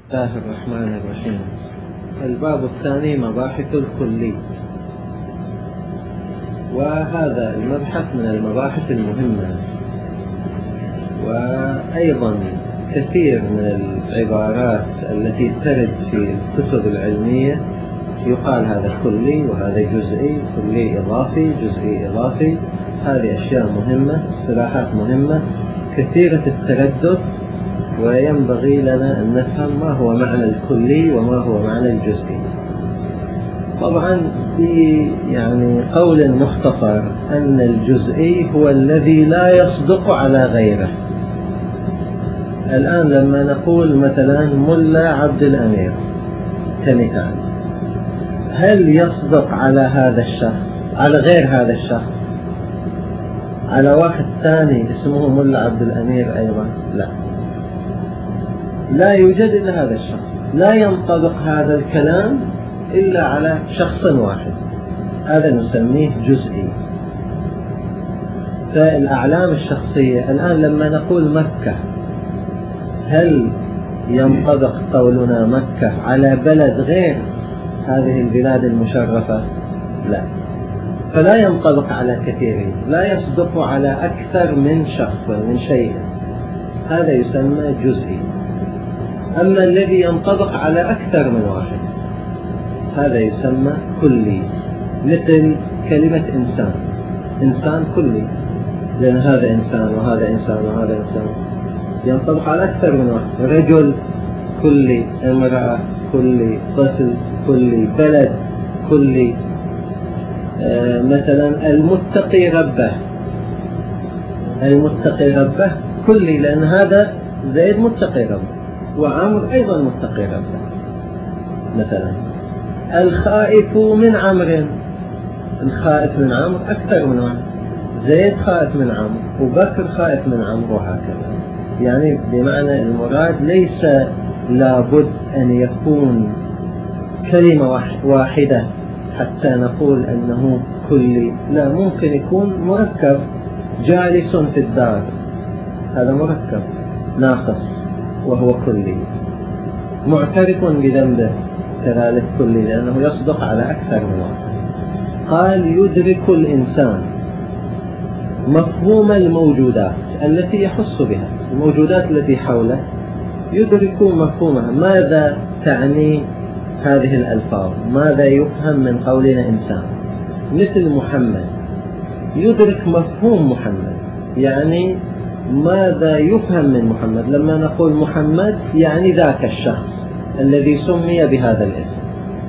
الله الرحمن الرحيم. الباب الثاني مباحث الكلي، وهذا المبحث من المباحث المهمة، وأيضا كثير من العبارات التي ترد في الكتب العلمية يقال هذا كلي وهذا جزئي، كلي إضافي، جزئي إضافي. هذه أشياء مهمة، اصطلاحات مهمة كثيرة التردد، وينبغي لنا أن نفهم ما هو معنى الكلي وما هو معنى الجزئي. طبعا يعني قول مختصر أن الجزئي هو الذي لا يصدق على غيره. الآن لما نقول مثلا ملا عبد الأمير كمثال، هل يصدق على هذا الشخص على غير هذا الشخص؟ على واحد ثاني اسمه ملا عبد الأمير أيضا؟ لا يوجد إلا هذا الشخص، لا ينطبق هذا الكلام إلا على شخص واحد، هذا نسميه جزئي. فالأعلام الشخصية الآن لما نقول مكة، هل ينطبق قولنا مكة على بلد غير هذه البلاد المشرفة؟ لا، فلا ينطبق على كثيرين، لا يصدق على أكثر من شخص من شيء، هذا يسمى جزئي. أما الذي ينطبق على أكثر من واحد هذا يسمى كلي. مثل كلمة إنسان، إنسان كلي، لأن هذا إنسان وهذا إنسان وهذا إنسان، ينطبق على أكثر من واحد. رجل كلي، امرأة كلي، طفل كلي، بلد كلي. مثلا المتقي ربه، المتقي ربه كلي، لأن هذا زيد متقي ربه، وعمر أيضا متقي ربه. مثلا الخائف من عمرو، الخائف من عمرو أكثر من واحد، زيد خائف من عمرو وبكر خائف من عمرو، وهكذا. يعني بمعنى المراد ليس لابد أن يكون كلمة واحدة حتى نقول أنه كلي، لا، ممكن يكون مركب. جالس في الدار، هذا مركب ناقص وهو كلي. معترف بذنبه كذلك كلي، لأنه يصدق على أكثر من واحد. قال يدرك الإنسان مفهوم الموجودات التي يحس بها، الموجودات التي حوله يدرك مفهومها. ماذا تعني هذه الألفاظ؟ ماذا يفهم من قولنا إنسان؟ مثل محمد، يدرك مفهوم محمد، يعني ماذا يفهم من محمد. لما نقول محمد يعني ذاك الشخص الذي سمي بهذا الاسم.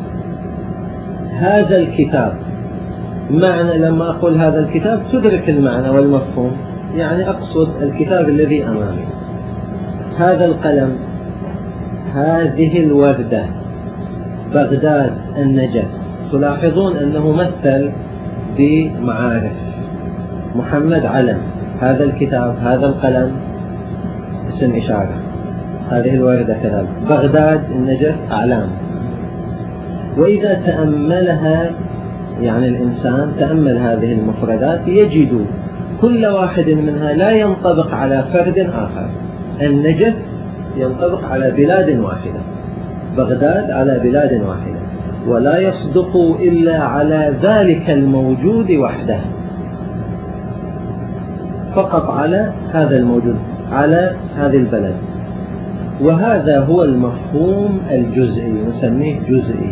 هذا الكتاب، معنى لما أقول هذا الكتاب تدرك المعنى والمفهوم، يعني أقصد الكتاب الذي أمامي. هذا القلم، هذه الوردة، بغداد، النجف. تلاحظون أنه مثل بمعارف. محمد علم، هذا الكتاب، هذا القلم اسم إشارة، هذه الوردة كذلك، بغداد، النجف أعلام. وإذا تأملها، يعني الإنسان تأمل هذه المفردات، يجد كل واحد منها لا ينطبق على فرد آخر. النجف ينطبق على بلاد واحدة، بغداد على بلاد واحدة، ولا يصدق إلا على ذلك الموجود وحده، فقط على هذا الموجود، على هذه البلد. وهذا هو المفهوم الجزئي، نسميه جزئي.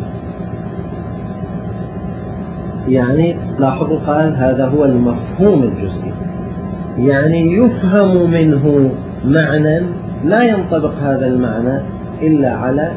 يعني لاحظوا قال هذا هو المفهوم الجزئي، يعني يفهم منه معنى لا ينطبق هذا المعنى إلا على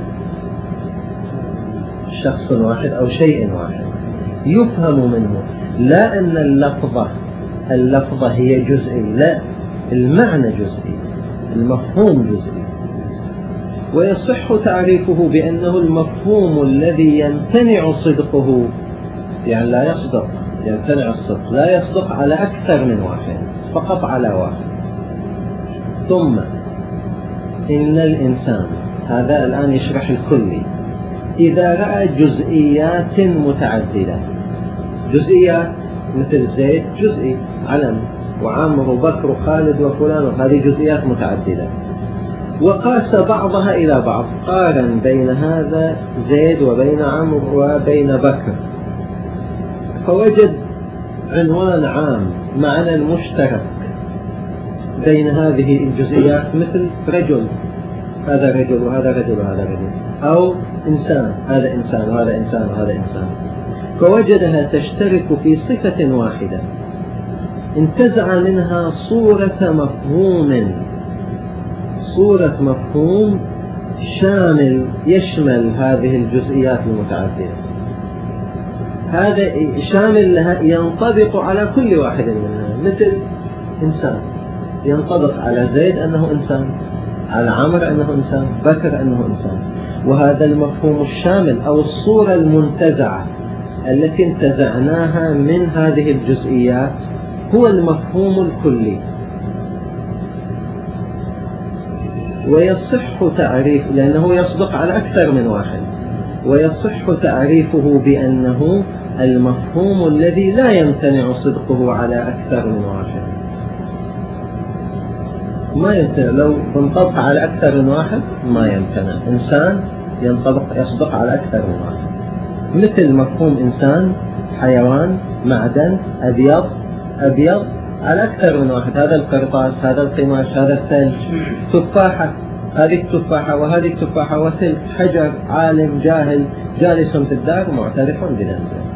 شخص واحد أو شيء واحد، يفهم منه. لا أن اللفظة هي جزئي، لا، المعنى جزئي، المفهوم جزئي. ويصح تعريفه بأنه المفهوم الذي يمتنع صدقه، يعني لا يصدق، يمتنع الصدق، لا يصدق على أكثر من واحد، فقط على واحد. ثم إن الإنسان، هذا الآن يشرح الكلي، إذا رأى جزئيات متعددة، جزئيات مثل زيد جزئي، علم، وعمر وبكر وخالد وفلان، هذه جزئيات متعددة. وقاس بعضها إلى بعض، قارن بين هذا زيد وبين عمرو وبين بكر، فوجد عنوان عام، معنى مشترك بين هذه الجزئيات، مثل رجل، هذا رجل وهذا رجل وهذا رجل، أو إنسان، هذا إنسان وهذا إنسان وهذا إنسان، فوجدها تشترك في صفة واحدة، انتزع منها صورة مفهوم شامل يشمل هذه الجزئيات المتعددة. هذا شامل لها ينطبق على كل واحد منها، مثل إنسان ينطبق على زيد أنه إنسان، على عمرو أنه إنسان، بكر أنه إنسان. وهذا المفهوم الشامل أو الصورة المنتزعة التي انتزعناها من هذه الجزئيات هو المفهوم الكلي. ويصح تعريف، لأنه يصدق على أكثر من واحد، ويصح تعريفه بأنه المفهوم الذي لا يمتنع صدقه على أكثر من واحد. ما يمتنع، لو ينطبق على أكثر من واحد ما يمتنع. إنسان يصدق على أكثر من واحد، مثل مفهوم إنسان، حيوان، معدن، أبيض على أكثر من واحد. هذا القرطاس، هذا القماش، هذا الثلج، تفاحة، هذه التفاحة وهذه التفاحة، وثلج، حجر، عالم، جاهل، جالس في الدار، معترف بذنبه.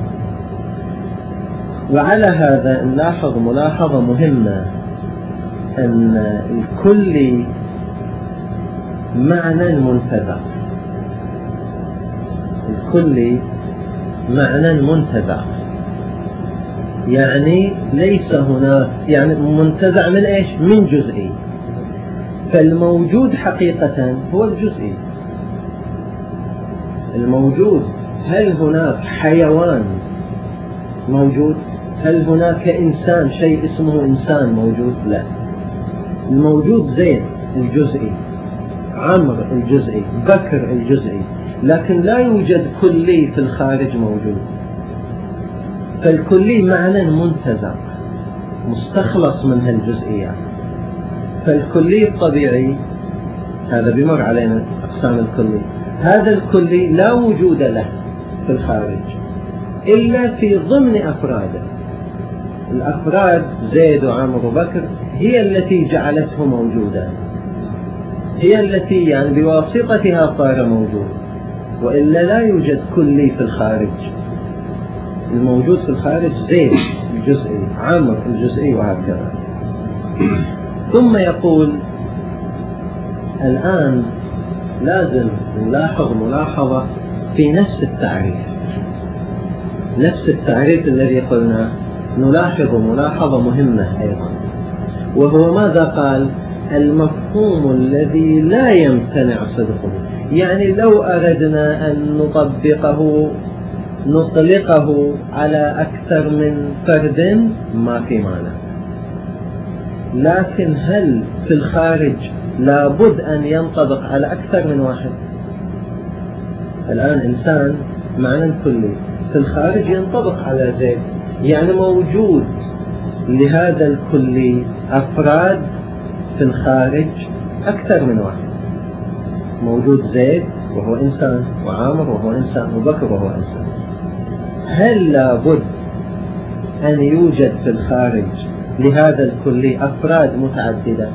وعلى هذا نلاحظ ملاحظة مهمة، أن الكل معنى منتزع، الكل معنى منتزع، يعني ليس هناك، يعني منتزع من إيش؟ من جزئي. فالموجود حقيقة هو الجزئي. الموجود، هل هناك حيوان موجود؟ هل هناك إنسان، شيء اسمه إنسان موجود؟ لا. الموجود زيد الجزئي، عمرو الجزئي، بكر الجزئي، لكن لا يوجد كلي في الخارج موجود. فالكلي معنى منتزع مستخلص من هالجزئيات. فالكلي الطبيعي هذا بمر علينا أقسام الكلي، هذا الكلي لا وجود له في الخارج إلا في ضمن أفراده. الأفراد زيد وعمرو وبكر هي التي جعلته موجودا، هي التي يعني بواسطتها صار موجود، وإلا لا يوجد كلي في الخارج. الموجود في الخارج زيد الجزئي، عمرو الجزئي، وهكذا. ثم يقول الآن لازم نلاحظ ملاحظة في نفس التعريف، نفس التعريف الذي قلنا، نلاحظ ملاحظة مهمة أيضا، وهو ماذا قال؟ المفهوم الذي لا يمتنع صدقه. يعني لو أردنا أن نطلقه على أكثر من فرد ما في معنى، لكن هل في الخارج لابد أن ينطبق على أكثر من واحد؟ الآن إنسان معنى كلي، في الخارج ينطبق على زيد، يعني موجود لهذا الكلي أفراد في الخارج أكثر من واحد. موجود زيد وهو إنسان، وعامر وهو إنسان، وبكر وهو إنسان. هل لابد أن يوجد في الخارج لهذا الكلي أفراد متعددة؟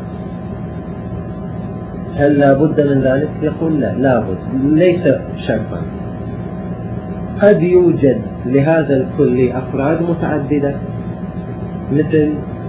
هل لابد من ذلك؟ يقول لا، لابد، ليس شرطا. قد يوجد لهذا الكلي أفراد متعددة، مثل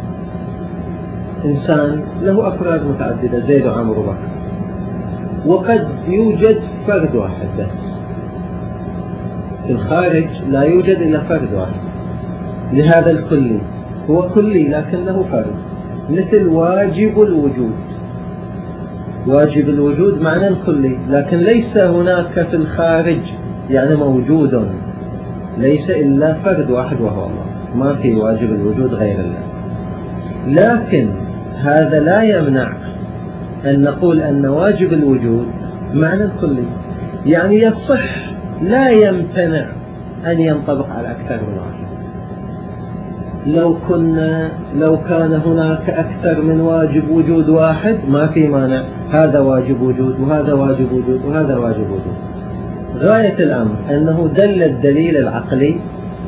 إنسان له أفراد متعددة زيد وعمرو وبكر، وقد يوجد فرد واحد بس في الخارج، لا يوجد إلا فرد واحد لهذا الكلي، هو كلي لكن له فرد، مثل واجب الوجود. واجب الوجود معنى كلي، لكن ليس هناك في الخارج يعني موجود، ليس إلا فرد واحد وهو الله، ما في واجب الوجود غير الله. لكن هذا لا يمنع أن نقول أن واجب الوجود معنى كلي، يعني يصح، لا يمتنع أن ينطبق على أكثر من واحد. لو كان هناك أكثر من واجب وجود واحد ما في مانع، هذا واجب وجود وهذا واجب وجود وهذا واجب وجود. غاية الأمر أنه دل الدليل العقلي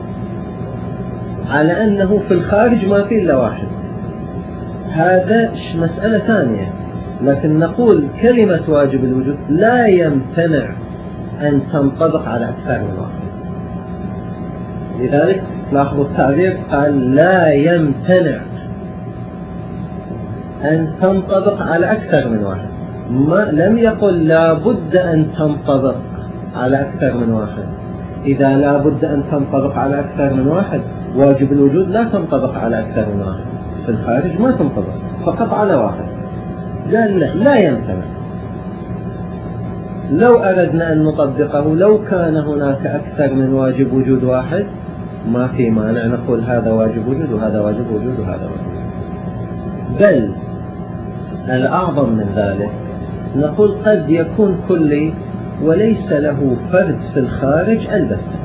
على أنه في الخارج ما في إلا واحد، هذا مسألة ثانية. لكن نقول كلمة واجب الوجود لا يمتنع أن تنطبق على أكثر من واحد. لذلك لاحظوا التعبير، قال لا يمتنع أن تنطبق على أكثر من واحد، لم يقل لا بد أن تنطبق على أكثر من واحد. إذا لا بد أن تنطبق على أكثر من واحد، واجب الوجود لا تنطبق على أكثر من واحد، في الخارج ما تنطبق فقط على واحد. قال لا يمتنع. لو أردنا أن نطبقه لو كان هناك أكثر من واجب وجود واحد ما في مانع نقول هذا واجب وجود وهذا واجب وجود وهذا واجب وجود. بل الأعظم من ذلك نقول قد يكون كلي وليس له فرد في الخارج البتة.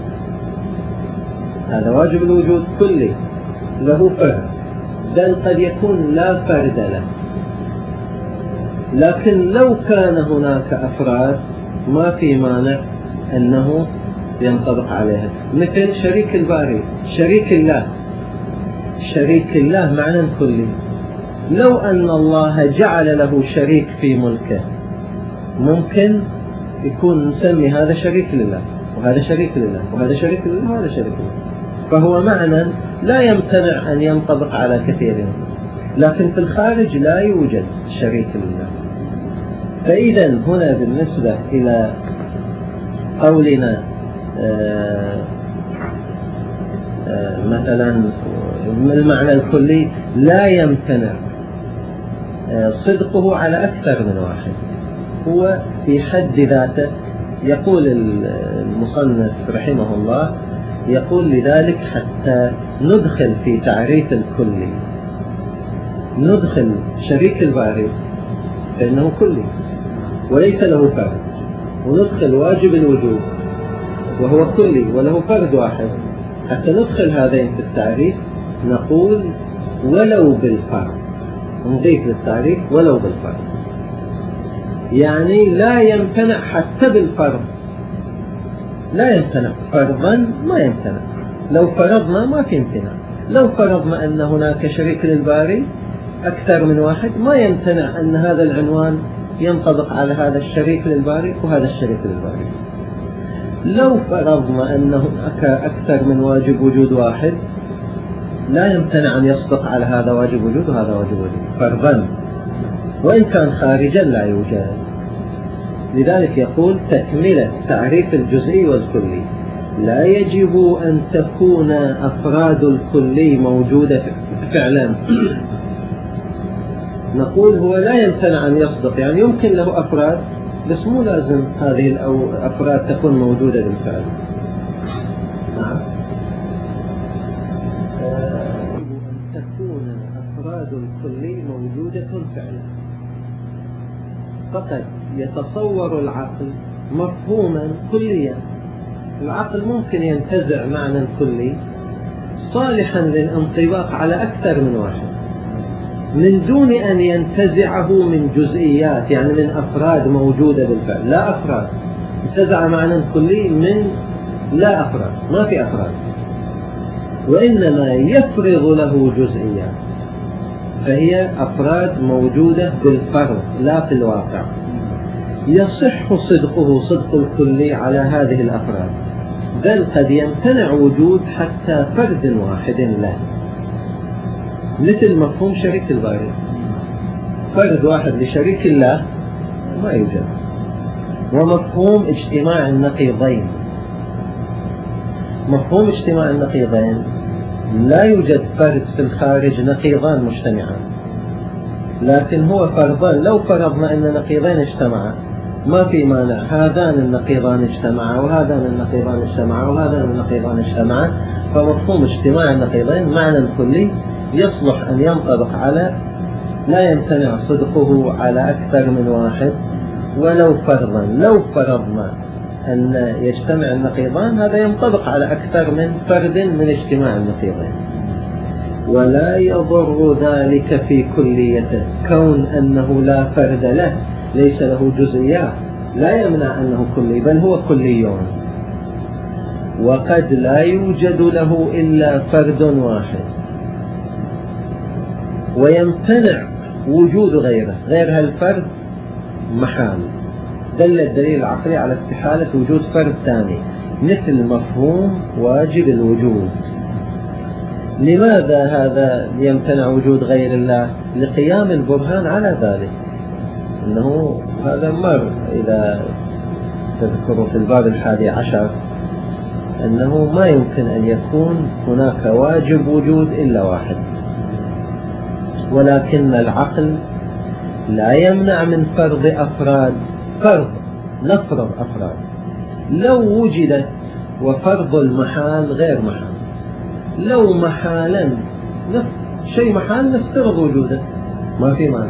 هذا واجب الوجود كلي له فرد، بل قد يكون لا فرد له. لكن لو كان هناك أفراد ما في مانع أنه ينطبق عليها، مثل شريك الباري، شريك الله. شريك الله معنى كلي. لو أن الله جعل له شريك في ملكه ممكن يكون نسمي هذا شريك لله وهذا شريك لله وهذا شريك لله وهذا شريك لله، فهو معنى لا يمتنع أن ينطبق على كثيرين. لكن في الخارج لا يوجد شريك لله. فإذا هنا بالنسبة إلى قولنا مثلا المعنى الكلي لا يمتنع صدقه على أكثر من واحد، هو في حد ذاته. يقول المصنف رحمه الله، يقول لذلك حتى ندخل في تعريف الكلي ندخل شريك الباري فإنه كلي وليس له فرد، وندخل واجب الوجود وهو كلي وله فرد واحد. حتى ندخل هذين في التعريف نقول ولو بالفرد، نضيف للتعريف ولو بالفرد، يعني لا يمتنع حتى بالفرد، لا يمتنع فرضا ما يمتنع. لو فرضنا ما في امتناع، لو فرضنا أن هناك شريك للباري أكثر من واحد ما يمتنع أن هذا العنوان ينطبق على هذا الشريك للباري وهذا الشريك للباري. لو فرضنا أن هناك أكثر من واجب وجود واحد لا يمتنع أن يصدق على هذا واجب وجود وهذا واجب وجود فرضا، وإن كان خارجا لا يوجد. لذلك يقول تكملة تعريف الجزئي والكلي، لا يجب أن تكون أفراد الكلي موجودة فعلا. نقول هو لا يمتنع أن يصدق، يعني يمكن له أفراد بس مو لازم هذه الأفراد تكون موجودة بالفعل. نعم، يجب أن تكون أفراد الكلي موجودة فعلا. فقد يتصور العقل مفهوما كليا، العقل ممكن ينتزع معنى كلي صالحا للانطباق على أكثر من واحد من دون أن ينتزعه من جزئيات، يعني من أفراد موجودة بالفعل. لا أفراد، انتزع معنى كلي من لا أفراد، ما في أفراد، وإنما يفرض له جزئيات، فهي أفراد موجودة بالفرض لا في الواقع. يصح صدقه صدق الكلي على هذه الأفراد، بل قد يمتنع وجود حتى فرد واحد له، مثل مفهوم شريك الباري. فرد واحد لشريك الله ما يوجد. ومفهوم اجتماع النقيضين، مفهوم اجتماع النقيضين لا يوجد فرد في الخارج نقيضان مجتمعان، لكن هو فرضان. لو فرضنا أن نقيضين اجتمعا ما في مانع هذان النقيضان اجتمعا وهذان النقيضان اجتمعا وهذان النقيضان اجتمعا. فمفهوم اجتماع النقيضين معنى كلي يصلح أن ينطبق على لا يمتنع صدقه على أكثر من واحد ولو فرضا. لو فرضنا أن يجتمع النقيضان هذا ينطبق على أكثر من فرد من اجتماع النقيضين. ولا يضر ذلك في كليته، كون أنه لا فرد له ليس له جزئيات لا يمنع أنه كلي، بل هو كلي، وقد لا يوجد له إلا فرد واحد ويمتنع وجود غيره، غير هالفرد محال. دل الدليل العقلي على استحالة وجود فرد ثاني، مثل مفهوم واجب الوجود. لماذا هذا يمتنع وجود غير الله؟ لقيام البرهان على ذلك، أنه هذا مر إذا تذكروا في الباب 11 أنه ما يمكن أن يكون هناك واجب وجود إلا واحد، ولكن العقل لا يمنع من فرض أفراد. فرض، نفرض أفراد لو وجدت، وفرض المحال غير محال. لو محالا شيء محال نفترض وجوده، ما في معنى.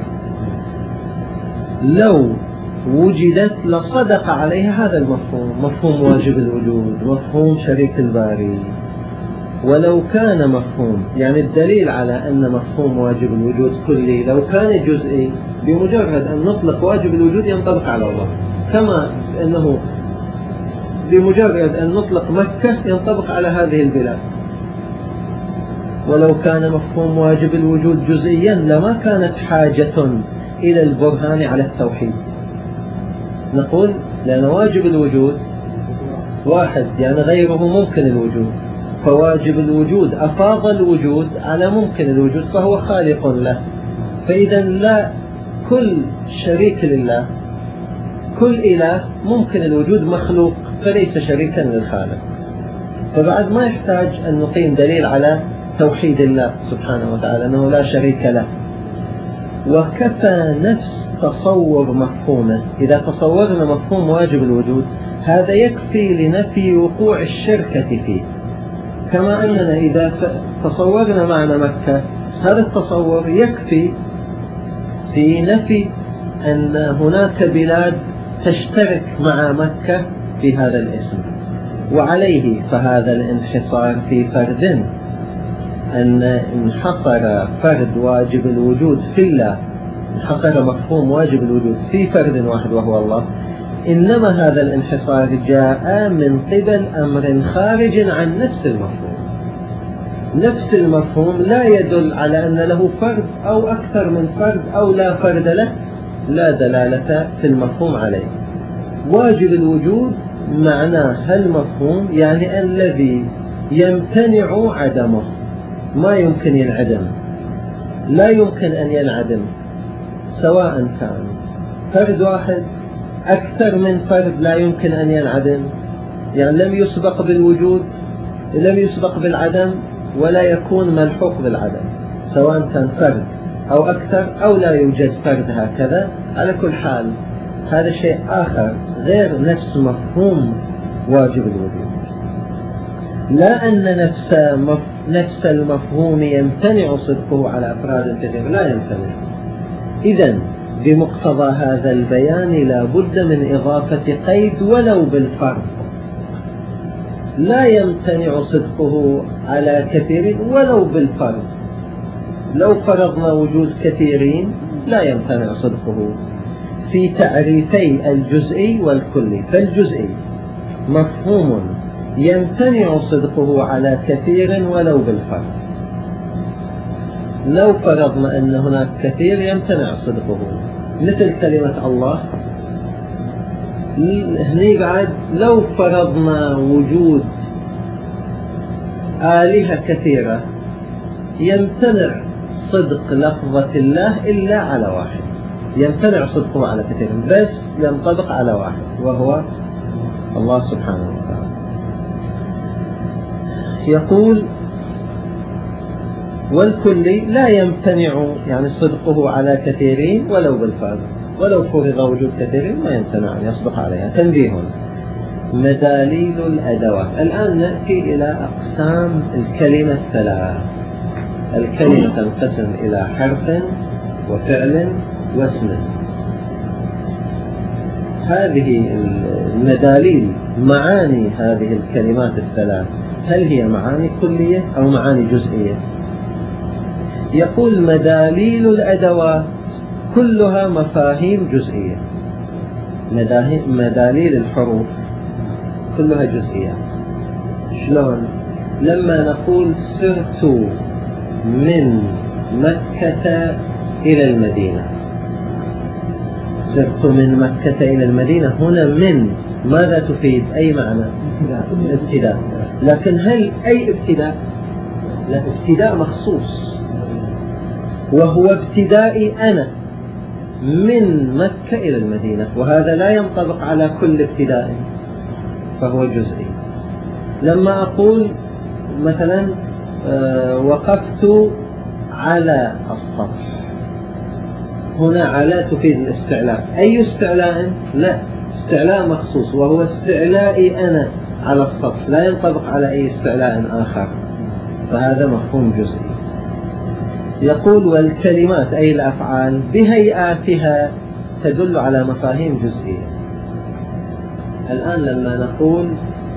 لو وجدت لصدق عليها هذا المفهوم، مفهوم واجب الوجود، مفهوم شريك الباري. ولو كان مفهوم، يعني الدليل على أن مفهوم واجب الوجود كلي، لو كان جزئي بمجرد أن نطلق واجب الوجود ينطبق على الله، كما أنه بمجرد أن نطلق مكة ينطبق على هذه البلاد. ولو كان مفهوم واجب الوجود جزئيا لما كانت حاجة إلى البرهان على التوحيد. نقول لأن واجب الوجود واحد، يعني غيره ممكن الوجود، فواجب الوجود أفاض الوجود على ممكن الوجود، فهو خالق له. فإذا لا كل شريك لله، كل إله ممكن الوجود مخلوق فليس شريكا للخالق. فبعد ما يحتاج أن نقيم دليل على توحيد الله سبحانه وتعالى أنه لا شريك له. وكفى نفس تصور مفهومه، إذا تصورنا مفهوم واجب الوجود هذا يكفي لنفي وقوع الشركة فيه. كما أننا إذا تصورنا معنى مكة، هذا التصور يكفي في نفي أن هناك بلاد تشترك مع مكة في هذا الاسم. وعليه فهذا الانحصار في فرد، أن انحصر فرد واجب الوجود في الله، انحصر مفهوم واجب الوجود في فرد واحد وهو الله، إنما هذا الانحصار جاء من قبل أمر خارج عن نفس المفهوم. نفس المفهوم لا يدل على أن له فرد أو أكثر من فرد أو لا فرد له، لا دلالة في المفهوم عليه. واجب الوجود معناه المفهوم، يعني الذي يمتنع عدمه، ما يمكن ينعدم، لا يمكن أن ينعدم، سواء كان فرد واحد أكثر من فرد لا يمكن أن ينعدم، يعني لم يسبق بالوجود، لم يسبق بالعدم، ولا يكون ملحوق بالعدم، سواء كان فرد أو أكثر أو لا يوجد فرد هكذا. على كل حال هذا شيء آخر غير نفس مفهوم واجب الوجود. لا أن نفس المفهوم يمتنع صدقه على أفراد كثير، لا يمتنع. إذن بمقتضى هذا البيان لا بد من إضافة قيد ولو بالفرد. لا يمتنع صدقه على كثير ولو بالفرد. لو فرضنا وجود كثيرين لا يمتنع صدقه في تعريفي الجزئي والكلي. فالجزئي مفهوم يمتنع صدقه على كثير ولو بالفرد. لو فرضنا أن هناك كثير يمتنع صدقه، مثل كلمة الله. هني بعد لو فرضنا وجود آلهة كثيرة يمتنع صدق لفظة الله إلا على واحد، يمتنع صدقه على كثير بس ينطبق على واحد وهو الله سبحانه وتعالى. يقول والكلي لا يمتنع يعني صدقه على كثيرين ولو بالفرد، ولو فرض وجود كثيرين ما يمتنع أن يصدق عليها. تنبيه: مداليل الأدوات. الآن نأتي إلى أقسام الكلمة الثلاث. الكلمة تنقسم إلى حرف وفعل واسم. هذه المداليل معاني هذه الكلمات الثلاث، هل هي معاني كلية أو معاني جزئية؟ يقول مداليل الأدوات كلها مفاهيم جزئية. مداليل الحروف كلها جزئيات. شلون؟ لما نقول سرت من مكة إلى المدينة، سرت من مكة إلى المدينة، هنا من ماذا تفيد؟ أي معنى؟ ابتداء. لكن هل أي ابتداء؟ لا، ابتداء مخصوص، وهو ابتدائي أنا من مكة إلى المدينة، وهذا لا ينطبق على كل ابتداء، فهو جزئي. لما أقول مثلا وقفت على السطح، هنا على تفيد الاستعلاء. أي استعلاء؟ لا، استعلاء مخصوص، وهو استعلائي أنا على السطح، لا ينطبق على أي استعلاء آخر، فهذا مفهوم جزئي. يقول والكلمات أي الأفعال بهيئاتها تدل على مفاهيم جزئية. الآن لما نقول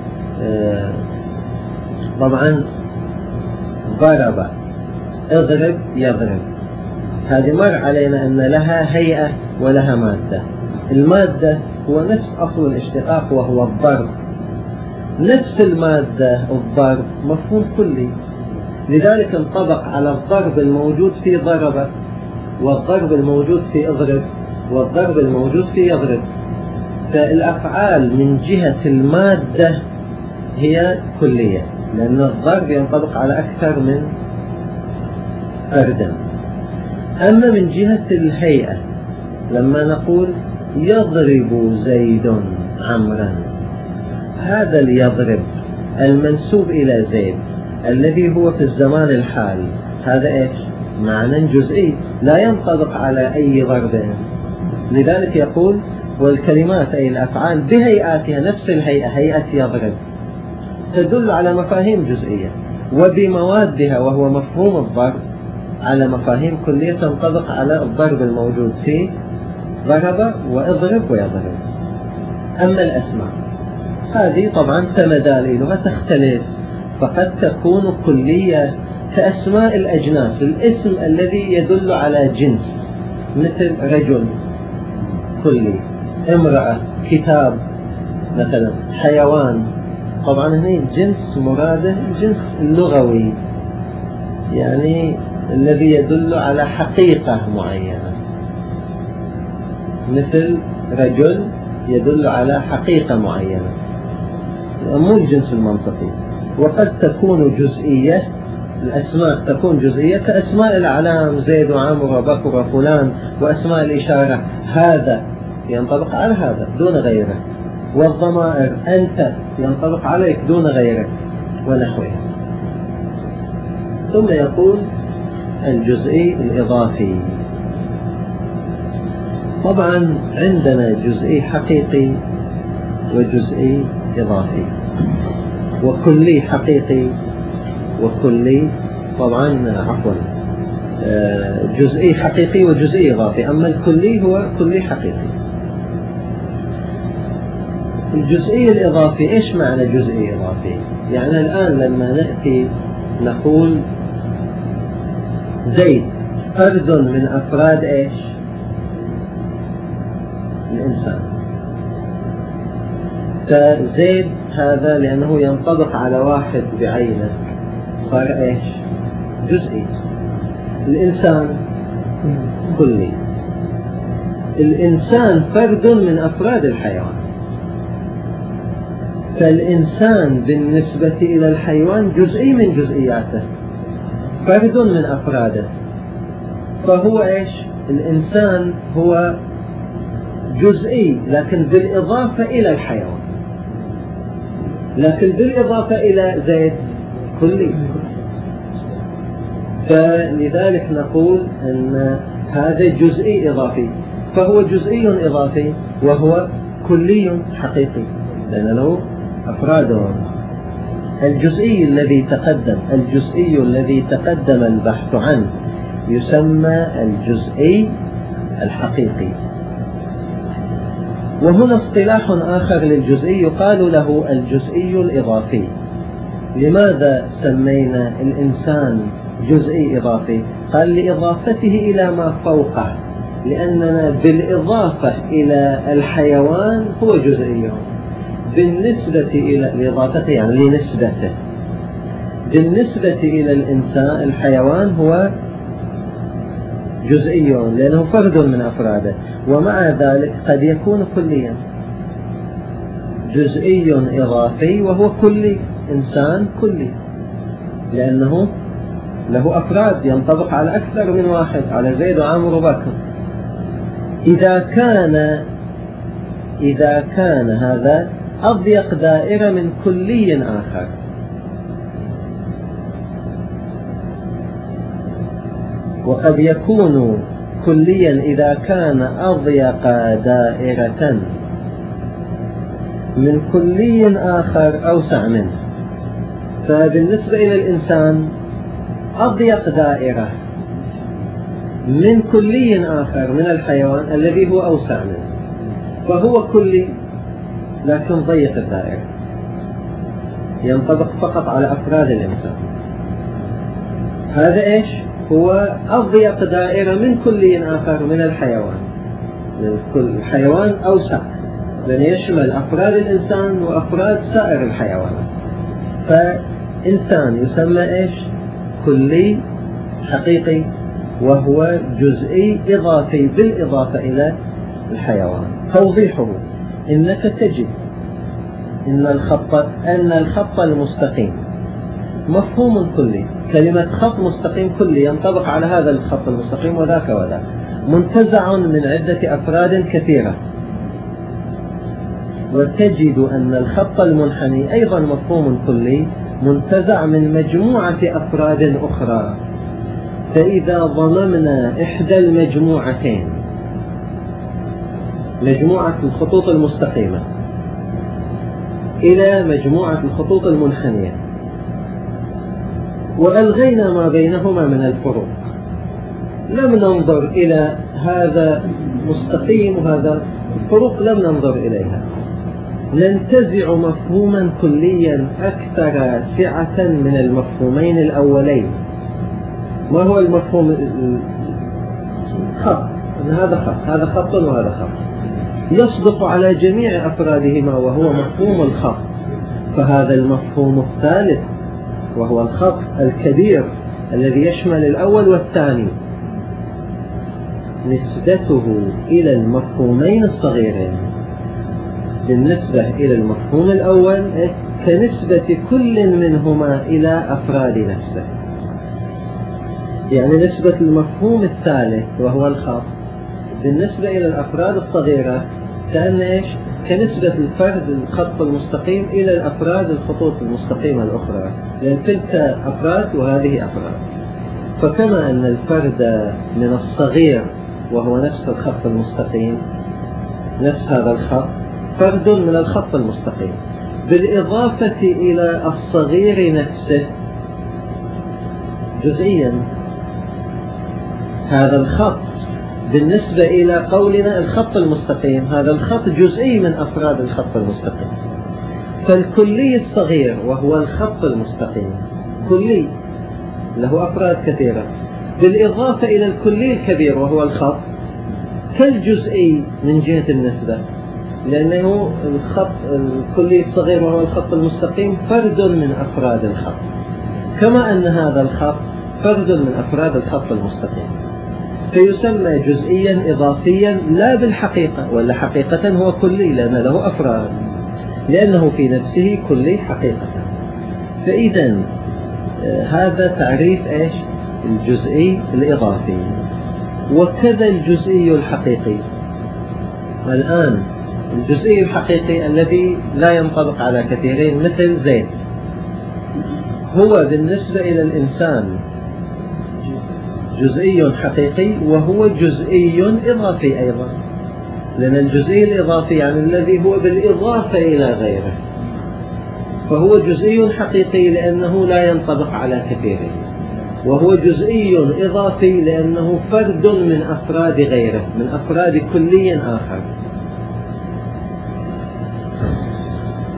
طبعا ضرب، اضرب، يضرب، هذه مر علينا أن لها هيئة ولها مادة. المادة هو نفس أصل الاشتقاق وهو الضرب، نفس المادة الضرب مفهوم كلي، لذلك انطبق على الضرب الموجود في ضرب، والضرب الموجود في اضرب، والضرب الموجود في يضرب. فالأفعال من جهة المادة هي كلية، لأن الضرب ينطبق على أكثر من فردا. أما من جهة الهيئة، لما نقول يضرب زيد عمرا، هذا اليضرب المنسوب إلى زيد الذي هو في الزمان الحال، هذا إيش؟ معنى جزئي لا ينطبق على أي ضرب. لذلك يقول والكلمات أي الأفعال بهيئاتها، نفس الهيئة، هيئة يضرب، تدل على مفاهيم جزئية، وبموادها وهو مفهوم الضرب على مفاهيم كلية تنطبق على الضرب الموجود في ضرب واضرب ويضرب. أما الأسماء هذه طبعا كمداليلها تختلف، فقد تكون كلية كأسماء الأجناس، الاسم الذي يدل على جنس، مثل رجل كلي، امرأة، كتاب مثلا، حيوان. طبعا هنا جنس مراده الجنس اللغوي، يعني الذي يدل على حقيقة معينة، مثل رجل يدل على حقيقة معينة، مو الجنس المنطقي. وقد تكون جزئية، الأسماء تكون جزئية كأسماء الأعلام، زيد وعمر وبكر وفلان، وأسماء الإشارة، هذا ينطبق على هذا دون غيره، والضمائر أنت ينطبق عليك دون غيرك، ونحوها. ثم يقول الجزئي الإضافي. طبعا عندنا جزئي حقيقي وجزئي إضافي، وكلي حقيقي وكلي، طبعا عفوا جزئي حقيقي وجزئي إضافي، أما الكلي هو كلي حقيقي. الجزئي الإضافي إيش معنى جزئي إضافي؟ يعني الآن لما نأتي نقول زيد فرد من أفراد إيش؟ الإنسان. فزيد هذا لأنه ينطبق على واحد بعينه صار إيش؟ جزئي. الإنسان كلي. الإنسان فرد من أفراد الحيوان، فالإنسان بالنسبة إلى الحيوان جزئي من جزئياته، فرد من أفراده، فهو إيش؟ الإنسان هو جزئي لكن بالإضافة إلى الحيوان، لكن بالإضافة إلى زيد كلي. فلذلك نقول أن هذا جزئي إضافي، فهو جزئي إضافي وهو كلي حقيقي لأن له أفراده. الجزئي الذي تقدم البحث عنه يسمى الجزئي الحقيقي. وهنا اصطلاح آخر للجزئي يقال له الجزئي الإضافي. لماذا سمينا الإنسان جزئي إضافي؟ قال لإضافته إلى ما فوقه، لأننا بالإضافة إلى الحيوان هو جزئي، بالنسبة إلى إضافته يعني لنسبته، بالنسبة إلى الإنسان الحيوان هو جزئي لأنه فرد من أفراده، ومع ذلك قد يكون كليا، جزئي إضافي وهو كلي، إنسان كلي لأنه له أفراد ينطبق على أكثر من واحد، على زيد وعمر وبكر. إذا كان هذا أضيق دائرة من كلي آخر، وقد يكون كليا إذا كان أضيق دائرة من كلي آخر أوسع منه. فبالنسبة إلى الإنسان أضيق دائرة من كلي آخر من الحيوان الذي هو أوسع منه، فهو كلي لكن ضيق الدائرة، ينطبق فقط على أفراد الإنسان. هذا إيش؟ هو أضيق دائرة من كلي آخر من الحيوان. الحيوان أوسع لأن يشمل أفراد الإنسان وأفراد سائر الحيوانات، فإنسان يسمى إيش؟ كلي حقيقي، وهو جزئي إضافي بالإضافة إلى الحيوان. توضيحه: إنك تجد أن الخط المستقيم مفهوم كلي، كلمة خط مستقيم كلي ينطبق على هذا الخط المستقيم وذاك وذاك، منتزع من عدة أفراد كثيرة. وتجد أن الخط المنحني أيضا مفهوم كلي منتزع من مجموعة أفراد أخرى. فإذا ضممنا إحدى المجموعتين، مجموعة الخطوط المستقيمة إلى مجموعة الخطوط المنحنية، وألغينا ما بينهما من الفروق، لم ننظر إلى هذا مستقيم وهذا الفروق، لم ننظر إليها، ننتزع مفهوما كليا أكثر سعة من المفهومين الأولين. ما هو المفهوم؟ خط، هذا خط، هذا خط وهذا خط، يصدق على جميع أفرادهما وهو مفهوم الخط. فهذا المفهوم الثالث وهو الخط الكبير الذي يشمل الأول والثاني، نسبته إلى المفهومين الصغيرين بالنسبة إلى المفهوم الأول كنسبة كل منهما إلى أفراد نفسه. يعني نسبة المفهوم الثالث وهو الخط بالنسبة إلى الأفراد الصغيرة كأن إيش؟ كنسبة الفرد الخط المستقيم إلى الأفراد الخطوط المستقيمة الأخرى، لأن تلك أفراد وهذه أفراد. فكما أن الفرد من الصغير وهو نفس الخط المستقيم، نفس هذا الخط فرد من الخط المستقيم، بالإضافة إلى الصغير نفسه جزئيا، هذا الخط بالنسبة إلى قولنا الخط المستقيم، هذا الخط جزئي من أفراد الخط المستقيم. فالكلي الصغير وهو الخط المستقيم كلي له أفراد كثيرة، بالإضافة إلى الكلي الكبير وهو الخط كالجزئي من جهة النسبة، لأنه الخط الكلي الصغير وهو الخط المستقيم فرد من أفراد الخط، كما أن هذا الخط فرد من أفراد الخط المستقيم، فيسمى جزئيا إضافيا لا بالحقيقة، ولا حقيقة هو كلي لأن له أفراد، لأنه في نفسه كلي حقيقة. فإذا هذا تعريف إيش؟ الجزئي الإضافي. وكذا الجزئي الحقيقي. الآن الجزئي الحقيقي الذي لا ينطبق على كثيرين مثل زيد، هو بالنسبة إلى الإنسان جزئي حقيقي وهو جزئي إضافي أيضا، لأن الجزئي الإضافي يعني الذي هو بالإضافة إلى غيره، فهو جزئي حقيقي لأنه لا ينطبق على كثيرين، وهو جزئي إضافي لأنه فرد من أفراد غيره، من أفراد كلي آخر.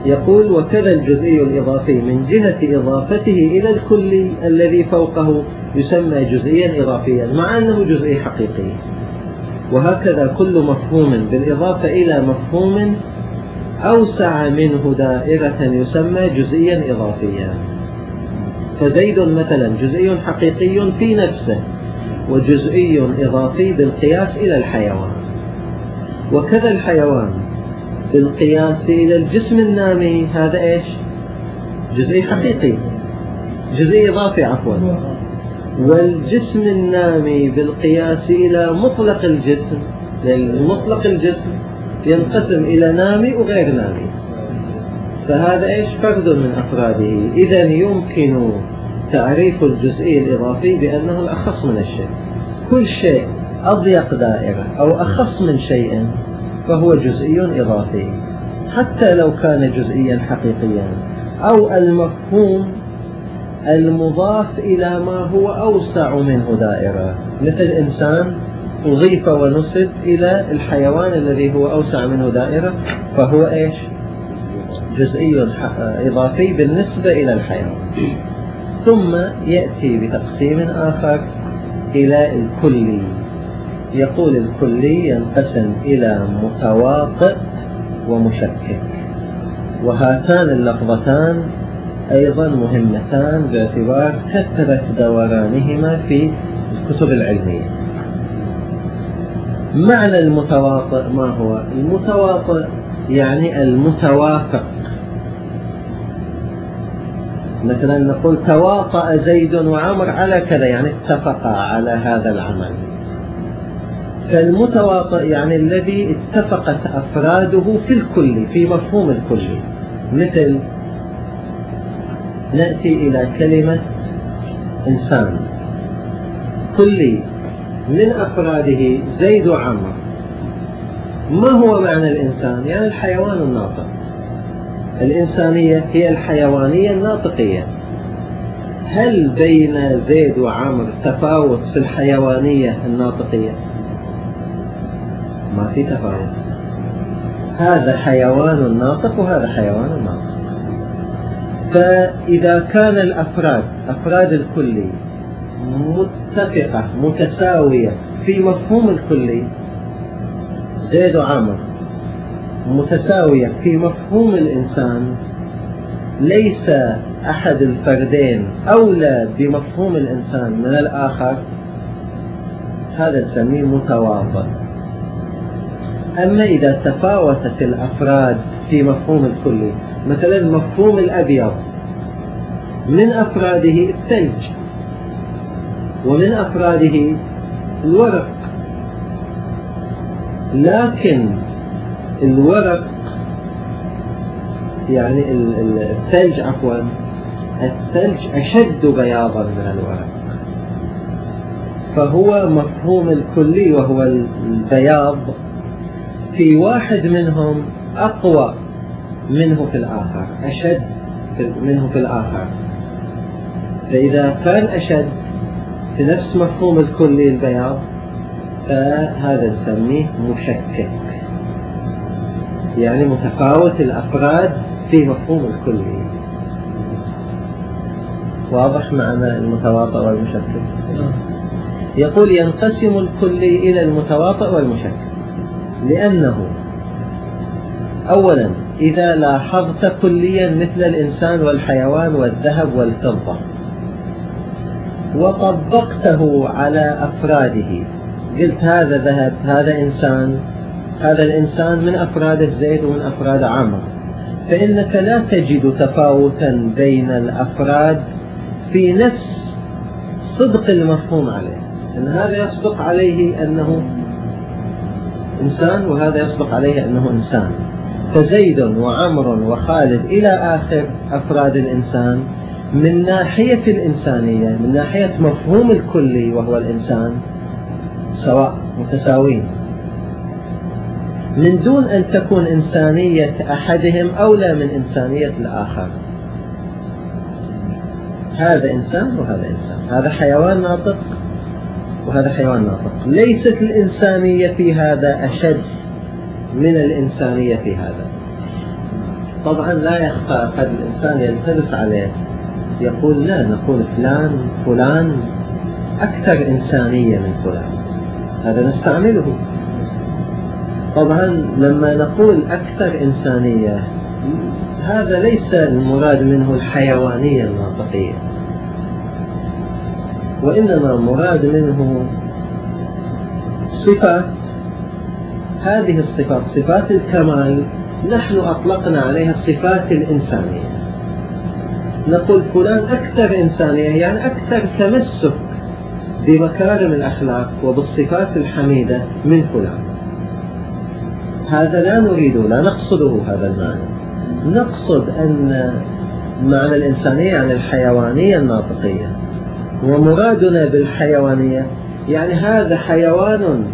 يقول: وكذا الجزئي الإضافي من جهة إضافته إلى الكلي الذي فوقه يسمى جزئيا إضافيا مع أنه جزئي حقيقي. وهكذا كل مفهوم بالإضافة إلى مفهوم أوسع منه دائرة يسمى جزئيا إضافيا. فزيد مثلا جزئي حقيقي في نفسه، وجزئي إضافي بالقياس إلى الحيوان. وكذا الحيوان بالقياس إلى الجسم النامي، هذا إيش؟ جزئي حقيقي، جزئي إضافي عفوا. والجسم النامي بالقياس إلى مطلق الجسم، للمطلق الجسم ينقسم إلى نامي وغير نامي، فهذا إيش؟ فرد من أفراده. إذن يمكن تعريف الجزئي الإضافي بأنه الأخص من الشيء. كل شيء أضيق دائرة أو أخص من شيء فهو جزئي إضافي، حتى لو كان جزئيا حقيقيا، أو المفهوم المضاف إلى ما هو أوسع منه دائرة، مثل إنسان أضيف ونسب إلى الحيوان الذي هو أوسع منه دائرة، فهو إيش؟ جزئي إضافي بالنسبة إلى الحيوان. ثم يأتي بتقسيم آخر إلى الكلي. يقول الكلي ينقسم إلى متواطئ ومشكك، وهاتان اللفظتان أيضا مهمتان باعتبار كثرة دورانهما في الكتب العلمية. معنى المتواطئ ما هو؟ المتواطئ يعني المتوافق. مثلا نقول تواطأ زيد وعمر على كذا، يعني اتفقا على هذا العمل. فالمتواطئ يعني الذي اتفقت أفراده في الكل، في مفهوم الكل. مثل نأتي إلى كلمة إنسان، كلي من أفراده زيد وعمر. ما هو معنى الإنسان؟ يعني الحيوان الناطق. الإنسانية هي الحيوانية الناطقية. هل بين زيد وعمر تفاوت في الحيوانية الناطقية؟ ما في تفاوت. هذا حيوان ناطق وهذا حيوان ناطق. فإذا كان الأفراد، أفراد الكلي متفقة متساوية في مفهوم الكلي، زيد وعمر متساوية في مفهوم الإنسان، ليس أحد الفردين أولى بمفهوم الإنسان من الآخر، هذا نسميه متواطئ. أما إذا تفاوتت الأفراد في مفهوم الكلي، مثلا مفهوم الأبيض من أفراده الثلج، ومن أفراده الورق، لكن الورق يعني الثلج عفوا، الثلج أشد بياضا من الورق، فهو مفهوم الكلي وهو البياض في واحد منهم أقوى منه في الآخر، أشد منه في الآخر. فإذا كان أشد في نفس مفهوم الكلي البياض، فهذا نسميه مشكك، يعني متفاوت الأفراد في مفهوم الكلي. واضح معنى المتواطئ والمشكك؟ يقول ينقسم الكلي إلى المتواطئ والمشكك، لأنه أولا إذا لاحظت كليا مثل الإنسان والحيوان والذهب والفضة وطبقته على أفراده، قلت هذا ذهب، هذا إنسان، هذا الإنسان من أفراد زيد ومن أفراد عمر، فإنك لا تجد تفاوتا بين الأفراد في نفس صدق المفهوم عليه، إن هذا يصدق عليه أنه إنسان وهذا يصدق عليه أنه إنسان. فزيد وعمر وخالد إلى آخر أفراد الإنسان من ناحية الإنسانية، من ناحية مفهوم الكلي وهو الإنسان، سواء متساوين، من دون أن تكون إنسانية أحدهم أولى من إنسانية الآخر. هذا إنسان وهذا إنسان، هذا حيوان ناطق وهذا حيوان ناطق، ليست الإنسانية في هذا أشد من الإنسانية في هذا. طبعا لا يخفى قد الإنسان يلتبس عليه، يقول لا، نقول فلان أكثر إنسانية من فلان، هذا نستعمله. طبعا لما نقول أكثر إنسانية هذا ليس المراد منه الحيوانية الناطقية، وإنما مراد منه صفات. هذه الصفات صفات الكمال نحن أطلقنا عليها الصفات الإنسانية. نقول فلان أكثر إنسانية يعني أكثر تمسك بمكارم الأخلاق وبالصفات الحميدة من فلان. هذا لا نريده، لا نقصده هذا المعنى. نقصد أن معنى الإنسانية يعني الحيوانية الناطقية، ومرادنا بالحيوانية يعني هذا حيوان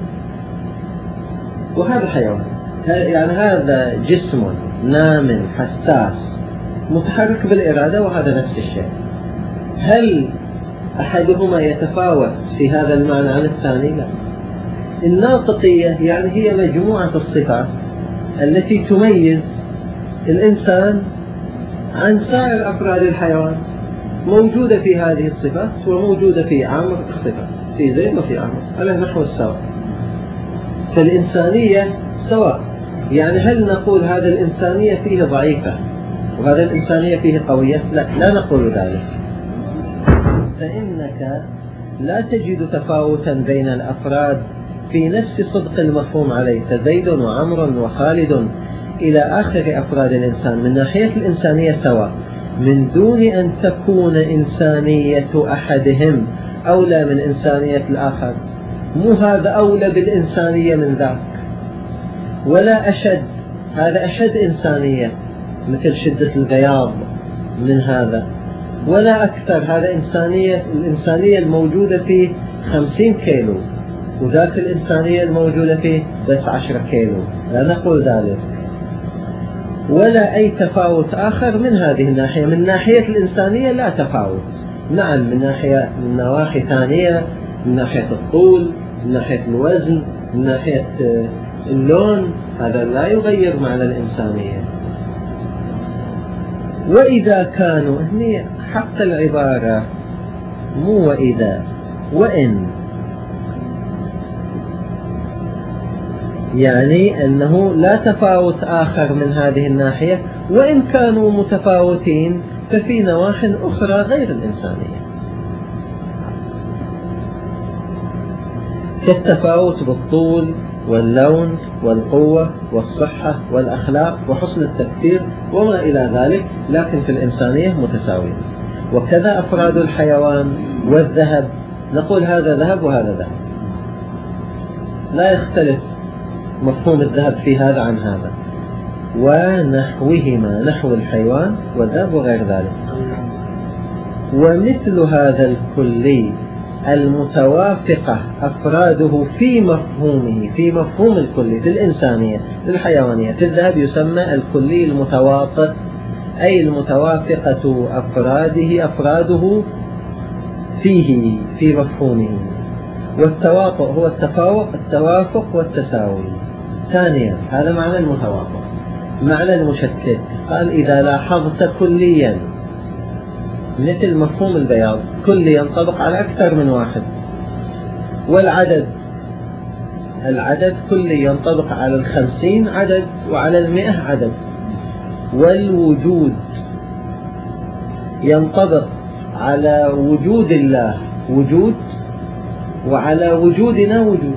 وهذا حيوان، يعني هذا جسم نام حساس متحرك بالإرادة وهذا نفس الشيء. هل أحدهما يتفاوت في هذا المعنى عن الثاني؟ لا. الناطقية يعني هي مجموعة الصفات التي تميز الإنسان عن سائر أفراد الحيوان، موجودة في هذه الصفات وموجودة في عامر الصفات، في زيد وفي عامر على نحو السواء. فالإنسانية سواء، يعني هل نقول هذا الإنسانية فيه ضعيفة وهذا الإنسانية فيه قوية؟ لا، لا نقول ذلك. فإنك لا تجد تفاوتا بين الأفراد في نفس صدق المفهوم عليه، كزيد وعمر وخالد إلى آخر أفراد الإنسان. من ناحية الإنسانية سواء، من دون أن تكون إنسانية أحدهم أولى من إنسانية الآخر. مو هذا أولى بالإنسانية من ذاك، ولا أشد، هذا أشد إنسانية مثل شدة البياض من هذا، ولا أكثر، هذا الإنسانية الموجودة فيه 50 كيلو وذاك الإنسانية الموجودة فيه بس 10 كيلو، لا نقول ذلك. ولا أي تفاوت آخر من هذه الناحية. من ناحية الإنسانية لا تفاوت، نعم، من نواحي ثانية، من ناحية الطول، من ناحية الوزن، من ناحية اللون، هذا لا يغير معنى الإنسانية. وإذا كانوا، هني حق العبارة مو وإذا، وإن، يعني أنه لا تفاوت آخر من هذه الناحية، وإن كانوا متفاوتين ففي نواحي أخرى غير الإنسانية، كالتفاوت بالطول واللون والقوة والصحة والأخلاق وحسن التفكير وما إلى ذلك، لكن في الإنسانية متساوية. وكذا أفراد الحيوان والذهب، نقول هذا ذهب وهذا ذهب، لا يختلف مفهوم الذهب في هذا عن هذا، ونحوهما، نحو الحيوان والذهب وغير ذلك. ومثل هذا الكلي المتوافقة أفراده في مفهومه، في مفهوم الكلي، في الإنسانية، في الحيوانية، في الذهب يسمى الكلي المتوافق، أي المتوافقة أفراده فيه، في مفهومه. والتواطؤ هو التوافق والتساوي. ثانيا، هذا معنى المتوافق. معنى المشتت، قال إذا لاحظت كليا، مثل مفهوم البياض، كلي ينطبق على أكثر من واحد. والعدد، العدد كلي ينطبق على 50 عدد وعلى 100 عدد. والوجود ينطبق على وجود الله وجود، وعلى وجودنا وجود.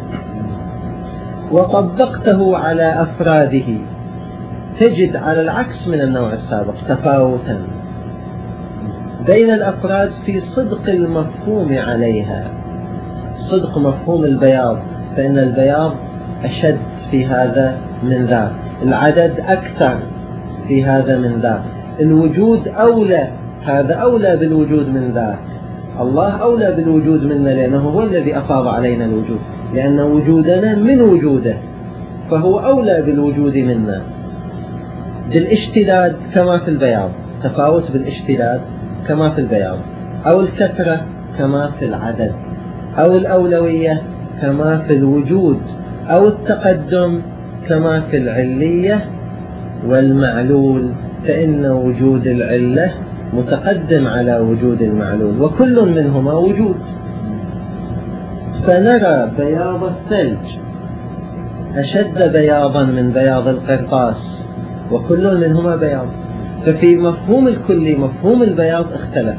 وطبقته على أفراده، تجد على العكس من النوع السابق تفاوتا بين الأفراد في صدق المفهوم عليها. صدق مفهوم البياض، فإن البياض أشد في هذا من ذاك، العدد أكثر في هذا من ذاك، الوجود أولى، هذا أولى بالوجود من ذاك. الله أولى بالوجود منا لأنه هو الذي أفاض علينا الوجود، لأن وجودنا من وجوده، فهو أولى بالوجود منا. بالاشتداد كما في البياض، تفاوت بالاشتداد كما في البياض، أو الكثرة كما في العدد، أو الأولوية كما في الوجود، أو التقدم كما في العلية والمعلول، فإن وجود العلة متقدم على وجود المعلول، وكل منهما وجود. فنرى بياض الثلج أشد بياضا من بياض القرطاس وكل منهما بياض. ففي مفهوم الكلي مفهوم البياض اختلف.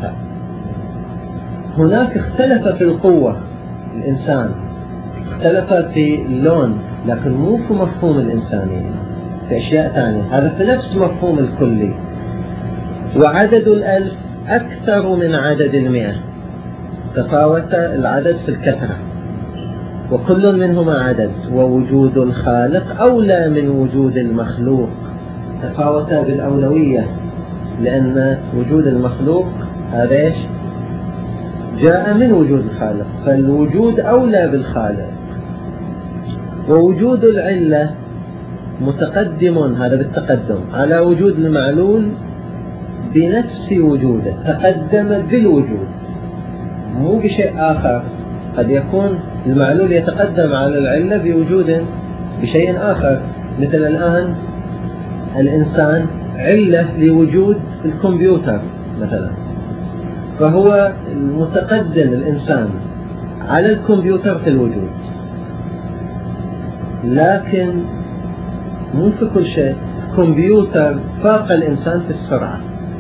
هناك اختلف في القوة الإنسان، اختلف في اللون، لكن مو في مفهوم الإنسانية، في أشياء ثانية. هذا في نفس مفهوم الكلي. وعدد 1000 أكثر من عدد 100، تفاوت العدد في الكثرة، وكل منهما عدد. ووجود الخالق أولى من وجود المخلوق، تفاوت بالأولوية، لأن وجود المخلوق هذا إيش؟ جاء من وجود الخالق، فالوجود أولى بالخالق. ووجود العلة متقدم، هذا بالتقدم، على وجود المعلول بنفس وجوده، تقدم بالوجود مو بشيء آخر. قد يكون المعلول يتقدم على العلة بوجود بشيء آخر، مثل الآن الإنسان علة لوجود الكمبيوتر مثلا، فهو المتقدم الإنسان على الكمبيوتر في الوجود، لكن مو في كل شيء. الكمبيوتر فاق الإنسان في السرعة،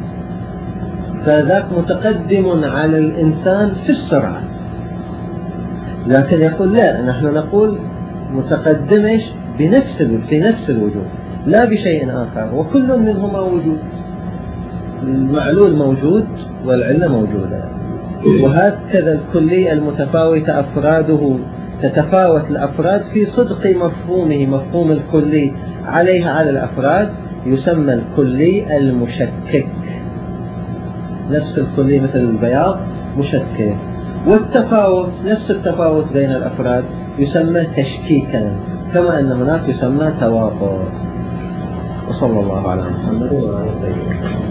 فذاك متقدم على الإنسان في السرعة. لكن يقول لا، نحن نقول متقدم في نفس الوجود، لا بشيء آخر، وكل منهما وجود. المعلول موجود والعلة موجودة. وهكذا الكلي المتفاوتة أفراده تتفاوت الأفراد في صدق مفهومه، مفهوم الكلي عليها على الأفراد، يسمى الكلي المشكك. نفس الكلي مثل البياض مشكك. والتفاوت نفس التفاوت بين الأفراد يسمى تشكيكا، كما أن هناك يسمى توافق. وصلى الله على محمد وعلى آله.